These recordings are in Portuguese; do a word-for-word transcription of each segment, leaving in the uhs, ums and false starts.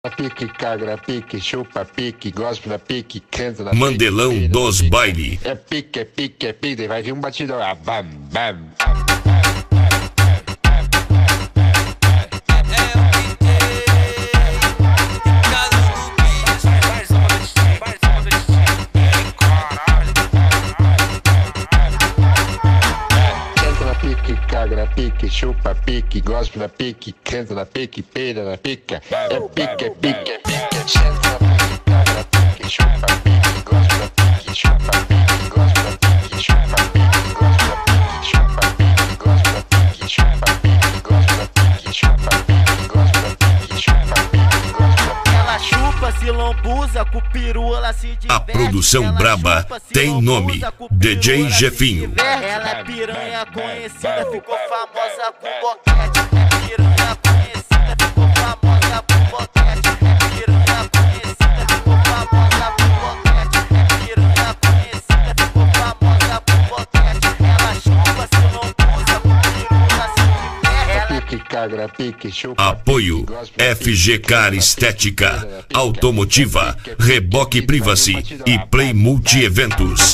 Pique, caga, pique, chupa, pique, gosta da pique, canta na Mandelão pique, dos pique. baile. É pique, é pique, é pique, vai vir um batidão, ah, bam, bam. Canta na pique, caga na pique, chupa, pique, gosta da pique, canta na pique, peida na pica. É pique, é pique, é pique, senta na pique, caga na pique, chupa, pique, gosta da pique, chupa, pique, gosta da pique, chupa, pique, gosta da pique, chupa, pique, gosta da pique, chupa, pique, gosta da pique, chupa, pique, gosta da pique, chupa, pique, gosta da pique. Ela chupa, se lambuza, com peru ela se diverte. A produção Ela braba chupa, se tem lambuza, nome, com peru D J ela se Jefinho. diverte. Ela é piranha conhecida, ficou famosa com boquete. É piranha conhecida, ficou famosa com boquete. É piranha conhecida, ficou famosa com boquete. É piranha conhecida, ficou famosa com boquete. Ela chupa, se lambuza, com peru ela se diverte. Pique, caga, pique, chupa, Apoio pique, gosta da F G pique, Car canta na Estética, pique, peida na pique. Automotiva, É pique, é Reboque pique, Privacy vai vir um batidão, e ah, Play bam, Multi Eventos.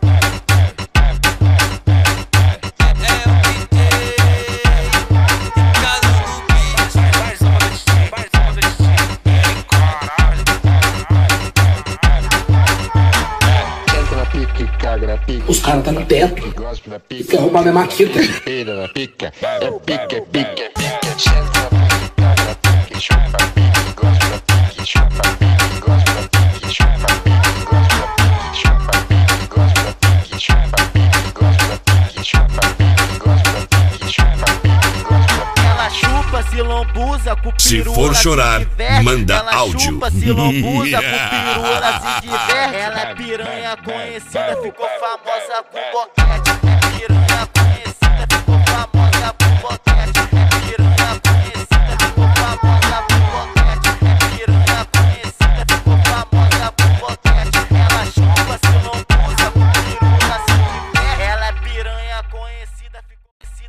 Canta na pique, caga na pique. Os caras tá no teto. Gosta da pique. Quer roubar minha maquita. Peida na pica. É pique, é pique, é pique. Senta na pique, caga na pique, chupa pique, gosta da pique, chupa pique, gosta da pique, chupa pique, gosta da pique, chupa pique, gosta da pique, chupa pique, gosta da pique, chupa pique, gosta da pique, chupa pique, gosta da pique. Ela chupa, se lambuza, com Se peru for ela se chorar, diverte. manda Ela áudio. chupa, se lambuza, com peru ela se diverte. Ela é piranha conhecida, ficou famosa com boquete. É piranha conhecida.